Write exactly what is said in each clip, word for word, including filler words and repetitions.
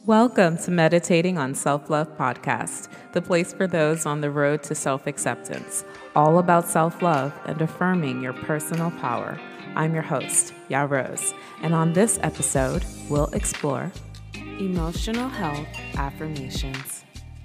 Welcome to Meditating on Self-Love Podcast, the place for those on the road to self-acceptance, all about self-love and affirming your personal power. I'm your host, Ya Rose, and on this episode, we'll explore emotional health affirmations.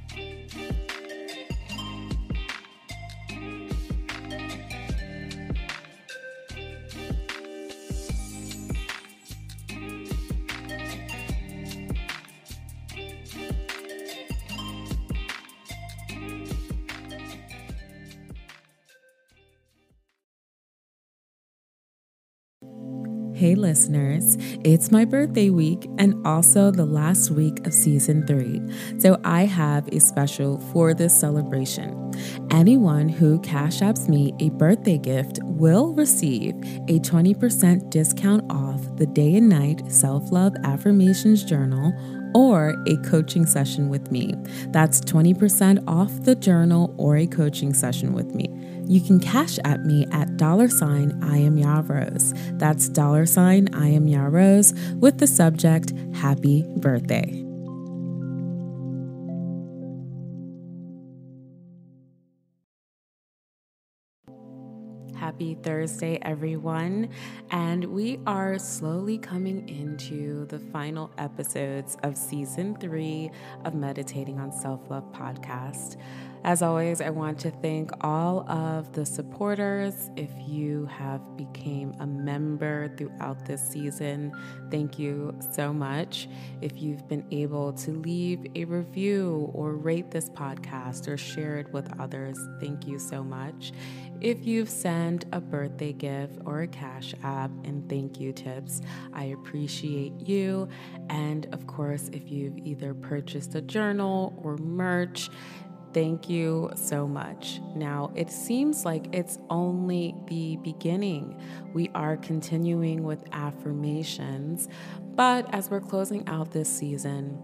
Hey listeners, it's my birthday week and also the last week of season three, so I have a special for this celebration. Anyone who Cash Apps me a birthday gift will receive a twenty percent discount off the Day and Night Self-Love Affirmations Journal or a coaching session with me. That's twenty percent off the journal or a coaching session with me. You can cash at me at dollar sign I am Ya Rose. That's dollar sign I am Ya Rose with the subject Happy Birthday. Happy Thursday, everyone. And we are slowly coming into the final episodes of season three of Meditating on Self-Love podcast. As always, I want to thank all of the supporters. If you have became a member throughout this season, thank you so much. If you've been able to leave a review or rate this podcast or share it with others, thank you so much. If you've sent a birthday gift or a Cash App and thank you tips, I appreciate you. And of course, if you've either purchased a journal or merch, thank you so much. Now, it seems like it's only the beginning. We are continuing with affirmations, but as we're closing out this season,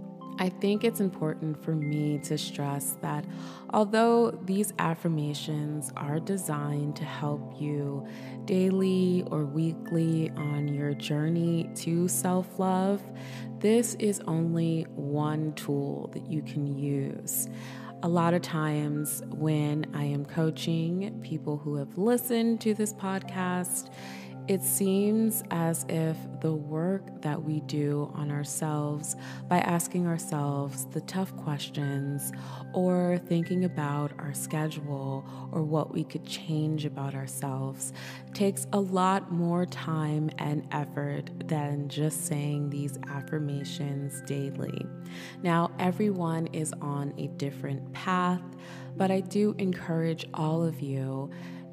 I think it's important for me to stress that although these affirmations are designed to help you daily or weekly on your journey to self-love, this is only one tool that you can use. A lot of times when I am coaching people who have listened to this podcast, it seems as if the work that we do on ourselves by asking ourselves the tough questions or thinking about our schedule or what we could change about ourselves takes a lot more time and effort than just saying these affirmations daily. Now, everyone is on a different path, but I do encourage all of you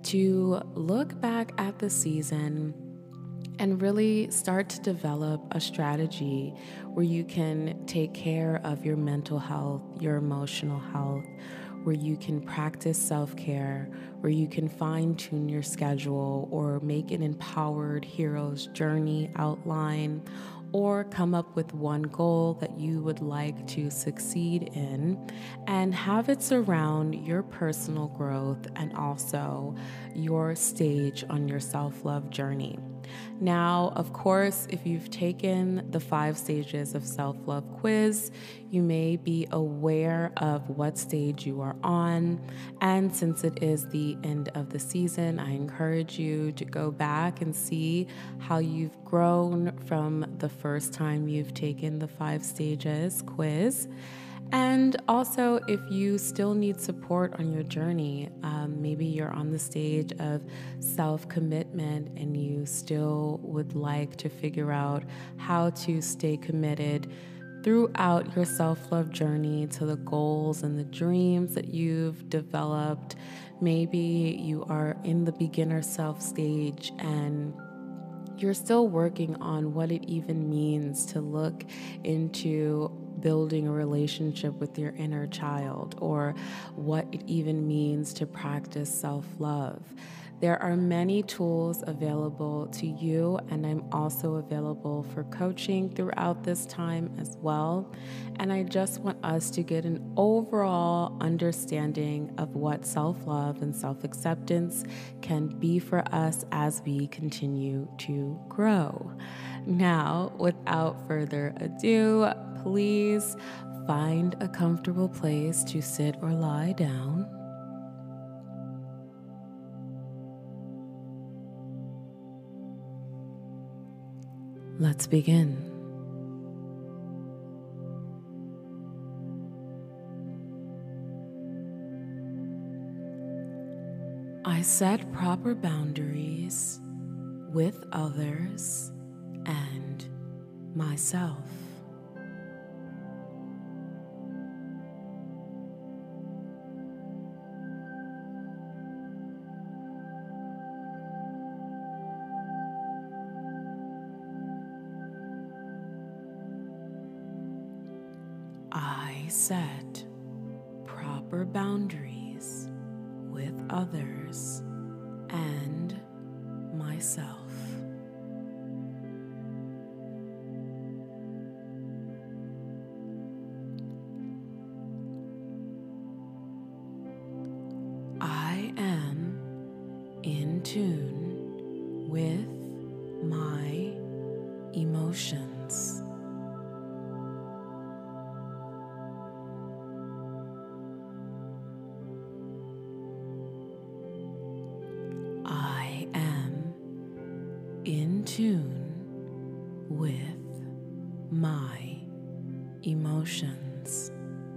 to look back at the season and really start to develop a strategy where you can take care of your mental health, your emotional health, where you can practice self-care, where you can fine-tune your schedule or make an empowered hero's journey outline, or come up with one goal that you would like to succeed in and have it surround your personal growth and also your stage on your self-love journey. Now, of course, if you've taken the five stages of self-love quiz, you may be aware of what stage you are on. And since it is the end of the season, I encourage you to go back and see how you've grown from the first time you've taken the five stages quiz. And also, if you still need support on your journey, um, maybe you're on the stage of self-commitment and you still would like to figure out how to stay committed throughout your self-love journey to the goals and the dreams that you've developed. Maybe you are in the beginner self stage and you're still working on what it even means to look into building a relationship with your inner child, or what it even means to practice self-love. There are many tools available to you, and I'm also available for coaching throughout this time as well. And I just want us to get an overall understanding of what self-love and self-acceptance can be for us as we continue to grow. Now, without further ado, please find a comfortable place to sit or lie down. Let's begin. I set proper boundaries with others and myself. I set proper boundaries with others and myself. I am in tune with my emotions. I am in tune with my emotions.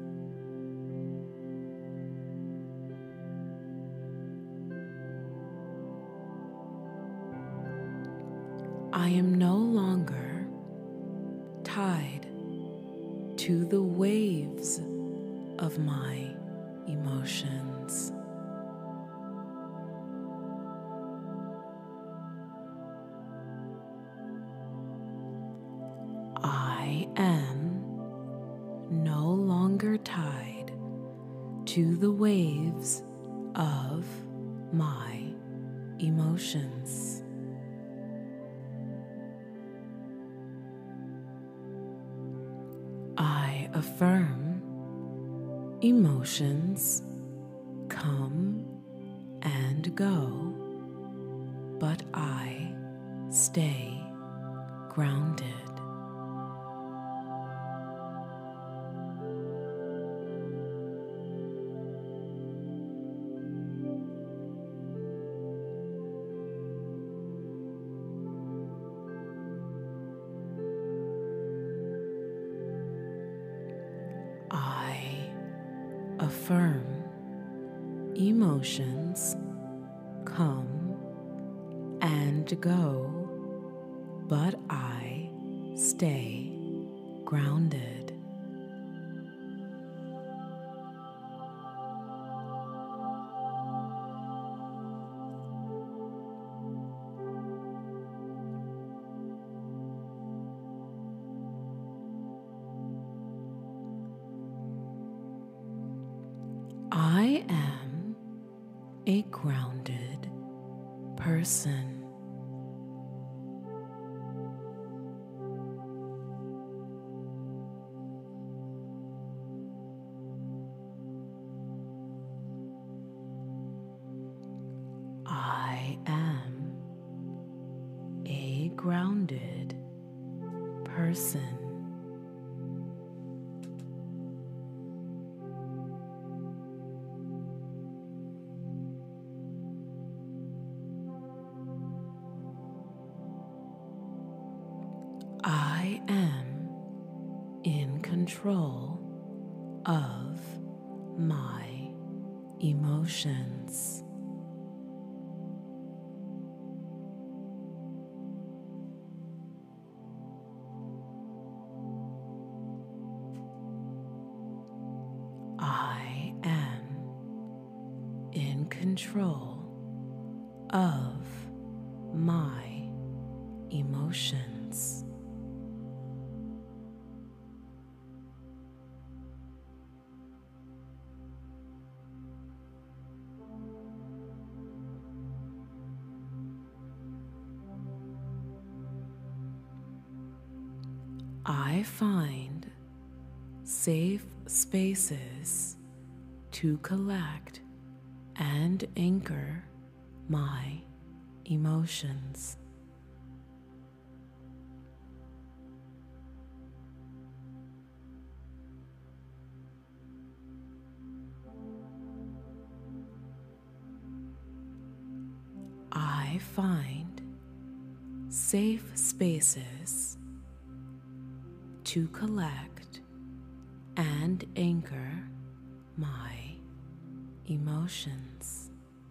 I am no longer tied to the waves of my emotions. I am no longer tied to the waves of my emotions. I affirm emotions come and go, but I stay grounded. I affirm emotions come and go, but I stay grounded. I am a grounded person. I am a grounded person. I am in control of my emotions. I am in control of my emotions. I find safe spaces to collect and anchor my emotions. find safe spaces to collect and anchor my emotions.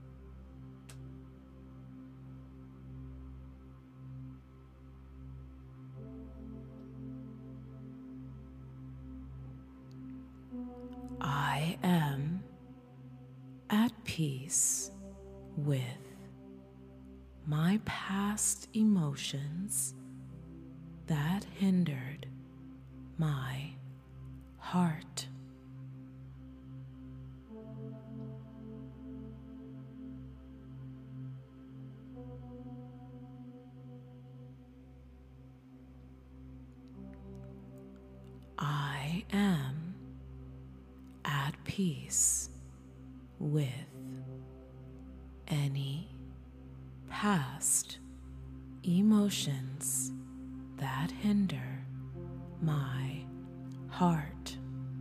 I am at peace with my past emotions that hindered my heart. I am at peace with any past emotions that hinder my heart.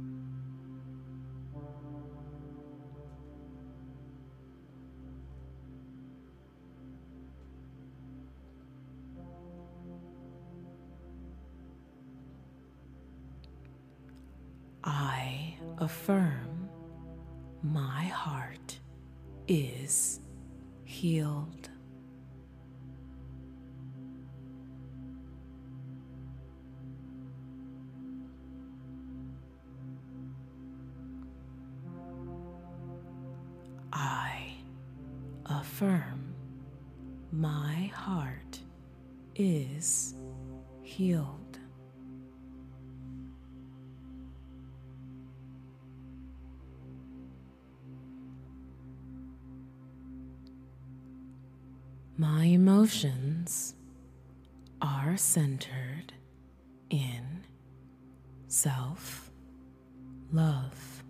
I affirm my heart is healed. I affirm my heart is healed. My emotions are centered in self-love.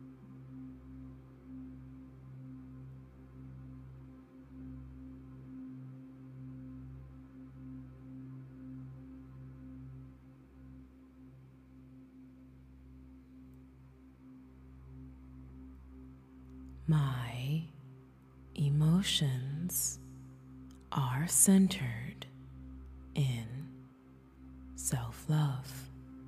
My emotions are centered in self-love.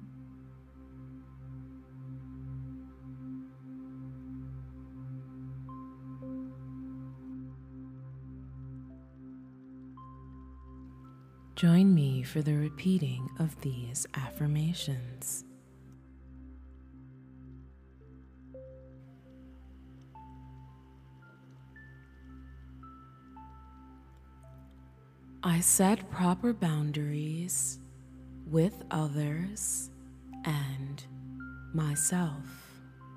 Join me for the repeating of these affirmations. I set proper boundaries with others and myself.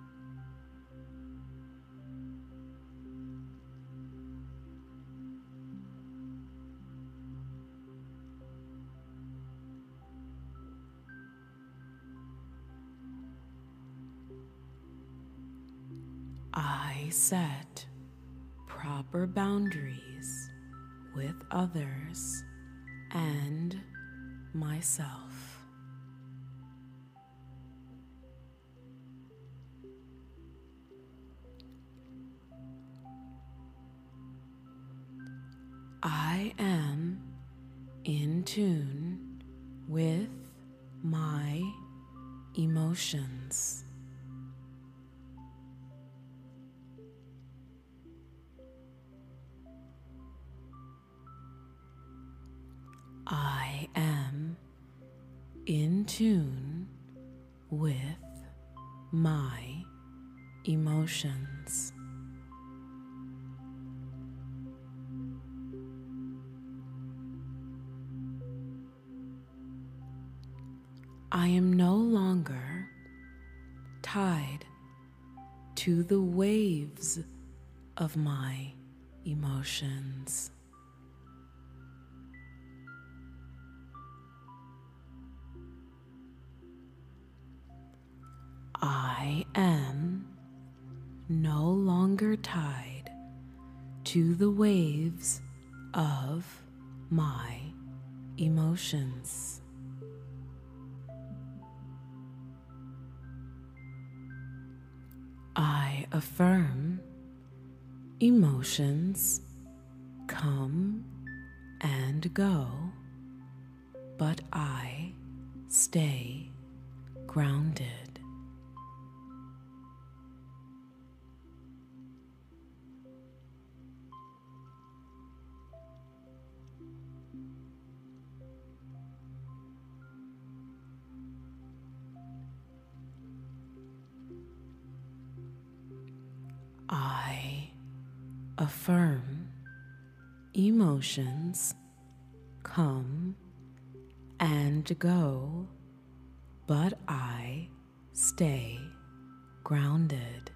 I set proper boundaries with others and myself. I am in tune with my emotions. I am in tune with my emotions. I am no longer tied to the waves of my emotions. I am no longer tied to the waves of my emotions. I affirm emotions come and go, but I stay grounded. I affirm emotions come and go, but I stay grounded.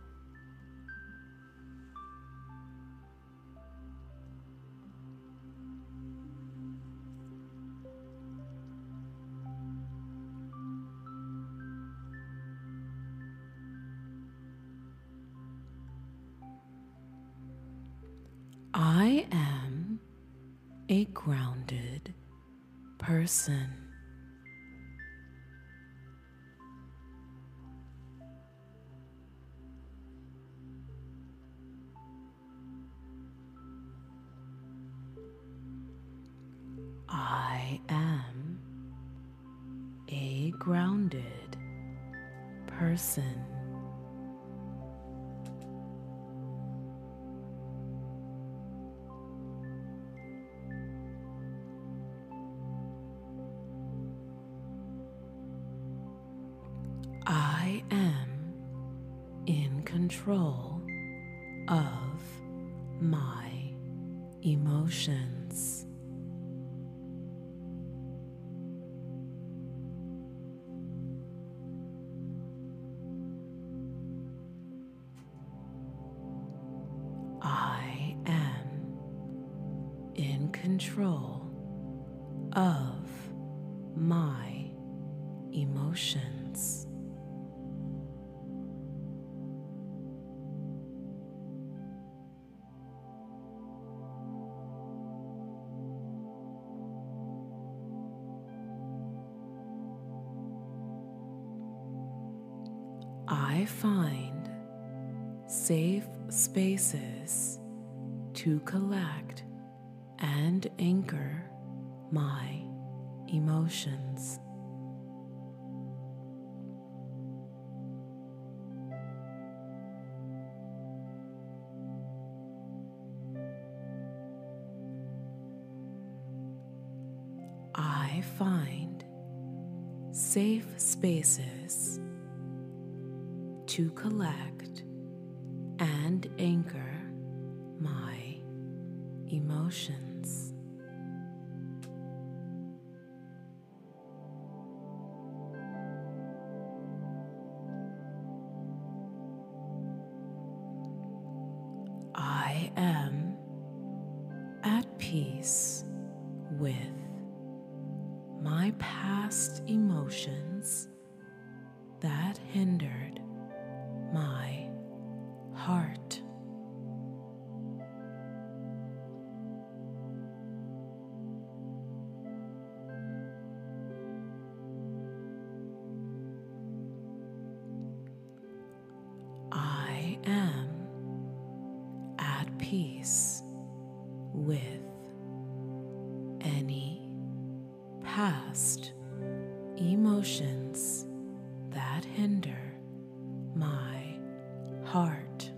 I am a grounded person. I am a grounded person. I am in control of my emotions. I am in control of my emotions. I find safe spaces to collect and anchor my emotions. I find safe spaces to collect and anchor my emotions. I am at peace with my past emotions that hindered my heart. I am at peace with any past emotions that hinder my heart.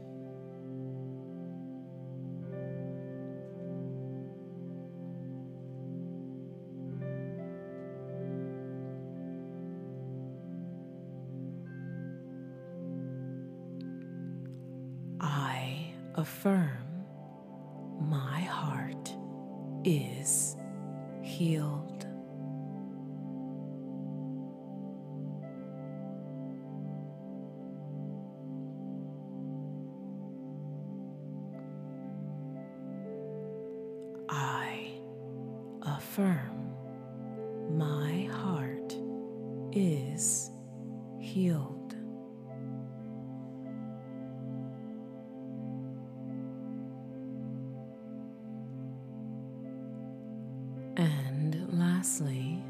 I affirm my heart is healed. I affirm my heart is healed. And lastly,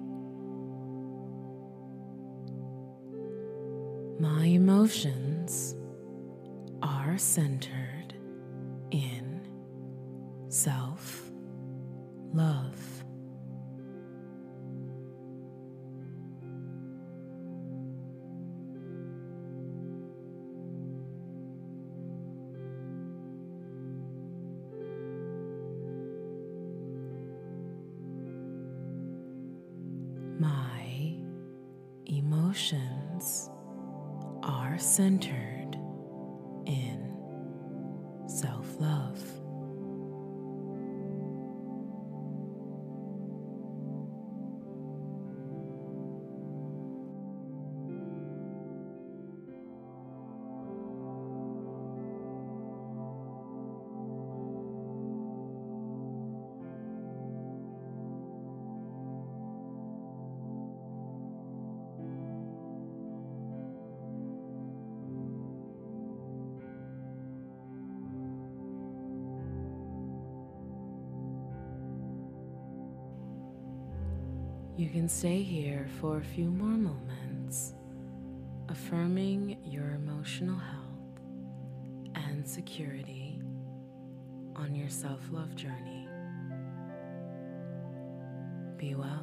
my emotions are centered in self-love. love. My emotions are centered in self-love. You can stay here for a few more moments, affirming your emotional health and security on your self-love journey. Be well.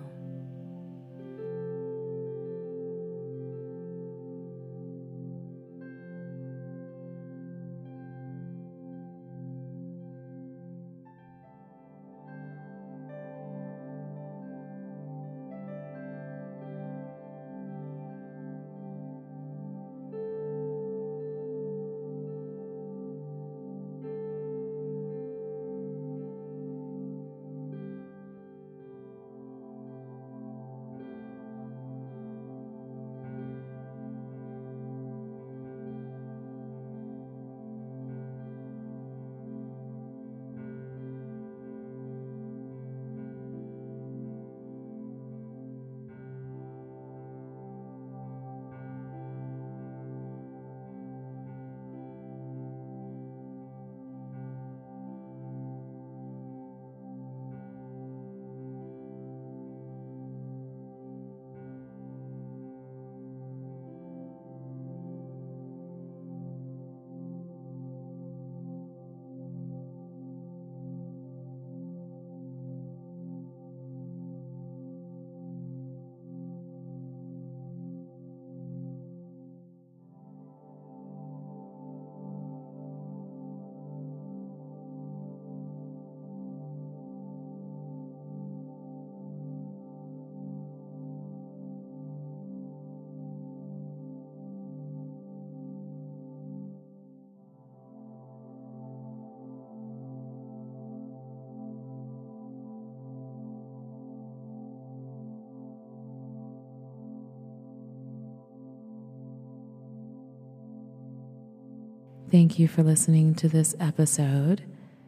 Thank you for listening to this episode.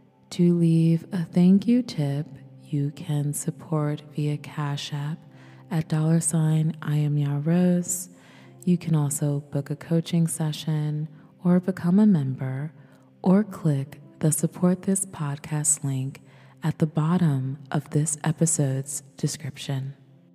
To leave a thank you tip, you can support via Cash App at dollar sign I am Ya Rose. You can also book a coaching session or become a member, or click the support this podcast link at the bottom of this episode's description.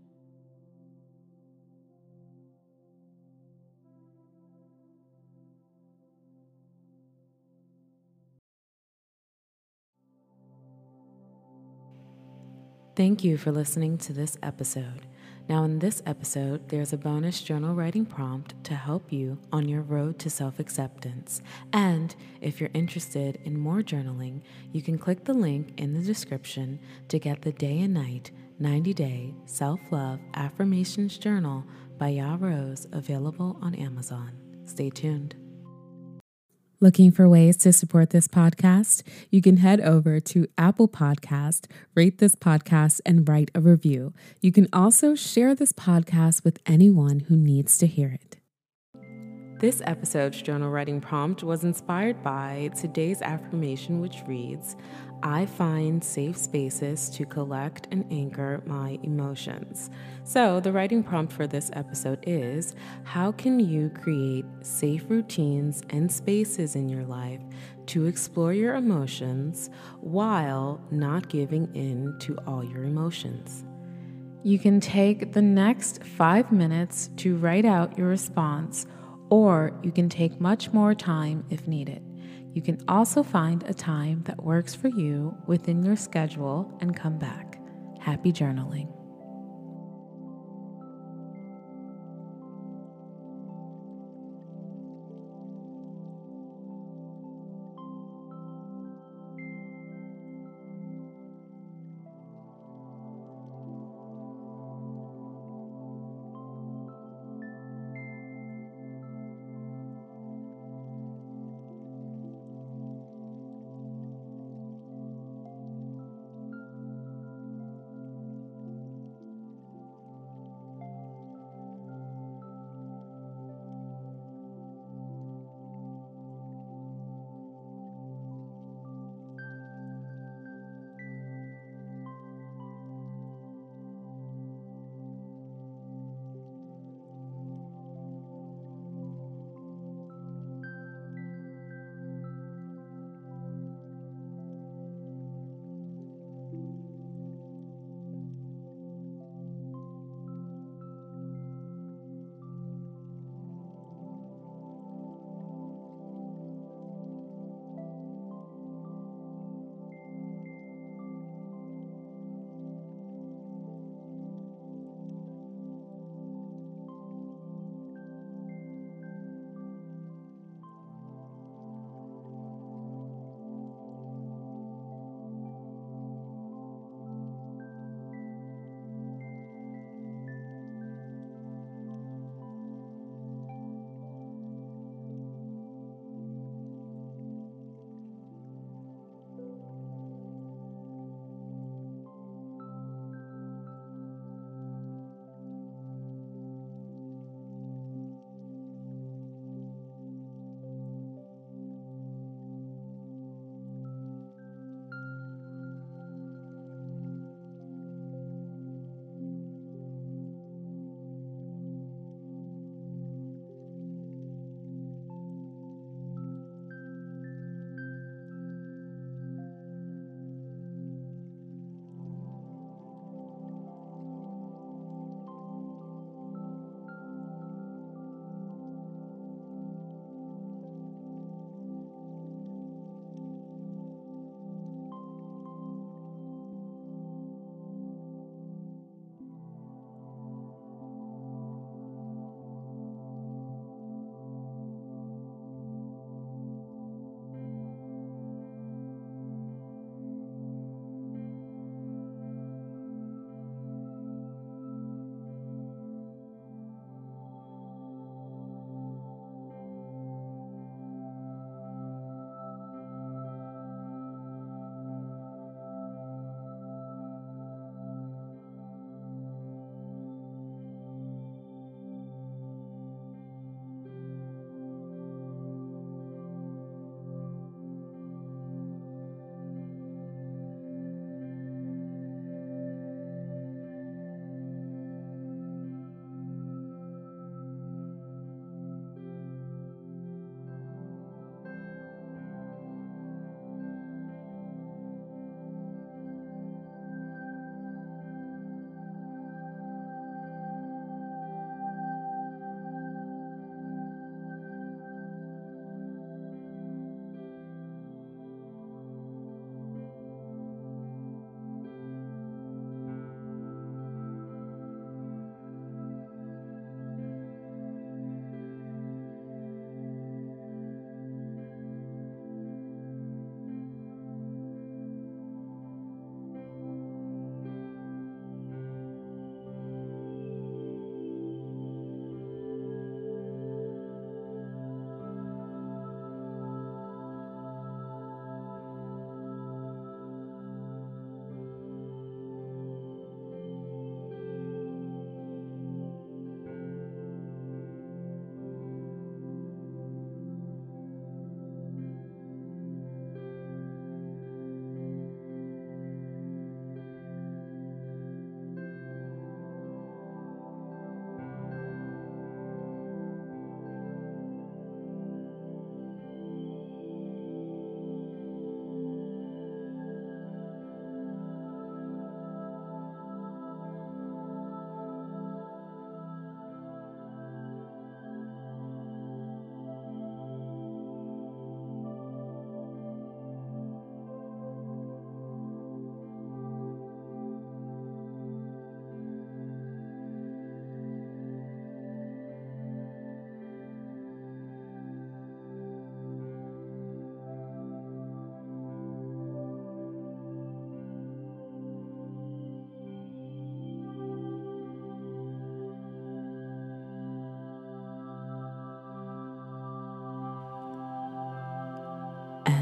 Thank you for listening to this episode. Now, in this episode, there's a bonus journal writing prompt to help you on your road to self-acceptance. And if you're interested in more journaling, you can click the link in the description to get the Day and Night ninety-day Self-Love Affirmations Journal by Ya Rose available on Amazon. Stay tuned. Looking for ways to support this podcast? You can head over to Apple Podcast, rate this podcast, and write a review. You can also share this podcast with anyone who needs to hear it. This episode's journal writing prompt was inspired by today's affirmation, which reads, I find safe spaces to collect and anchor my emotions. So the writing prompt for this episode is, how can you create safe routines and spaces in your life to explore your emotions while not giving in to all your emotions? You can take the next five minutes to write out your response, or you can take much more time if needed. You can also find a time that works for you within your schedule and come back. Happy journaling.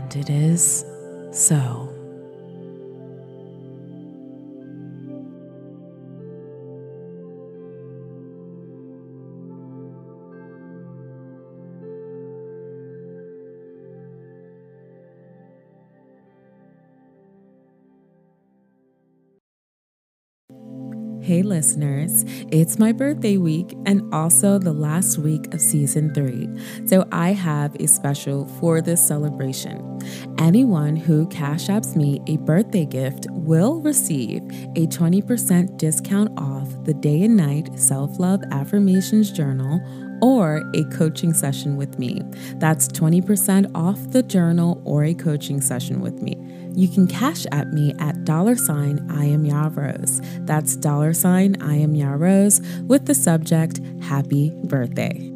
And it is so. Hey listeners, it's my birthday week and also the last week of season three, so I have a special for this celebration. Anyone who Cash Apps me a birthday gift will receive a twenty percent discount off the Day and Night Self-Love Affirmations Journal or a coaching session with me. That's twenty percent off the journal or a coaching session with me. You can Cash App me at dollar sign I am Ya Rose. That's dollar sign I am Ya Rose with the subject Happy Birthday.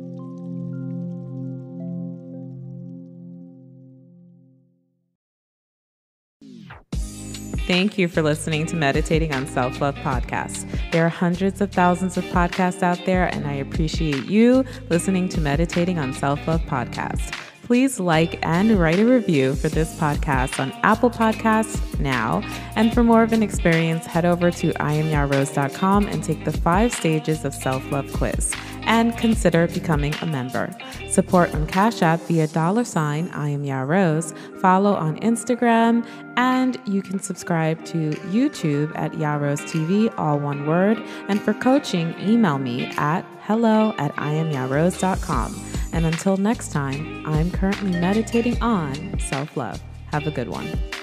Thank you for listening to Meditating on Self-Love Podcast. There are hundreds of thousands of podcasts out there, and I appreciate you listening to Meditating on Self-Love Podcast. Please like and write a review for this podcast on Apple Podcasts now. And for more of an experience, head over to I am ya rose dot com and take the five stages of self-love quiz and consider becoming a member. Support on Cash App via dollar sign I am Ya Rose, follow on Instagram, and you can subscribe to YouTube at Ya Rose T V, all one word. And for coaching, email me at hello at I am ya rose dot com. And until next time, I'm currently meditating on self-love. Have a good one.